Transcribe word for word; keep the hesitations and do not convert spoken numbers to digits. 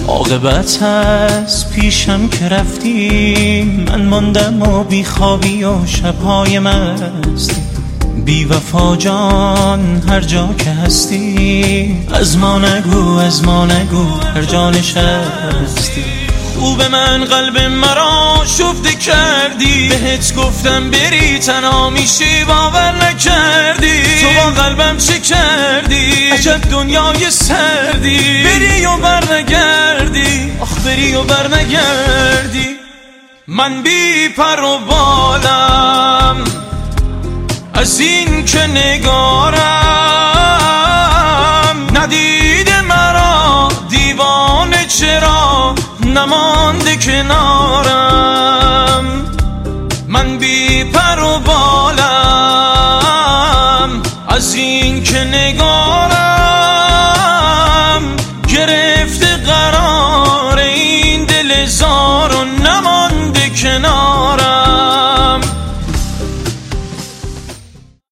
عاقبت از پیشم که رفتی، من ماندم و بی خوابی و شبهای مستی. بی وفا جان هر جا که هستی، از ما نگو از ما نگو هر جا نشستی. خوب من قلب مرا شفته کردی، بهت گفتم بری تنها میشی باور نکردی. تو با قلبم چه کردی؟ عجب دنیای سردی. بری و بر نگردی، آخ بری و بر نگردی. من بی پر و بالم از این که نگارم، ندیده مرا دیوانه چرا نمانده کنار.